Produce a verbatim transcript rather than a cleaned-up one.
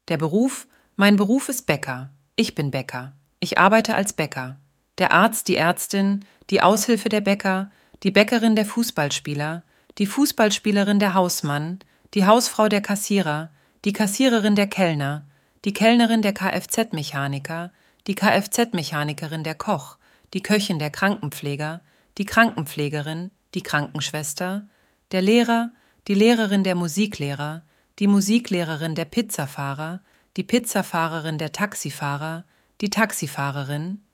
Der Beruf: Mein Beruf ist Bäcker. Ich bin Bäcker. Ich arbeite als Bäcker. Der Arzt, die Ärztin, die Aushilfe der Bäcker, die Bäckerin der Fußballspieler, die Fußballspielerin der Hausmann, die Hausfrau der Kassierer, die Kassiererin der Kellner, die Kellnerin der Kfz-Mechaniker, die Kfz-Mechanikerin der Koch, die Köchin der Krankenpfleger, die Krankenpflegerin, die Krankenschwester, der Lehrer, die Lehrerin der Musiklehrer, die Musiklehrerin der Pizzafahrer, die Pizzafahrerin der Taxifahrer, die Taxifahrerin,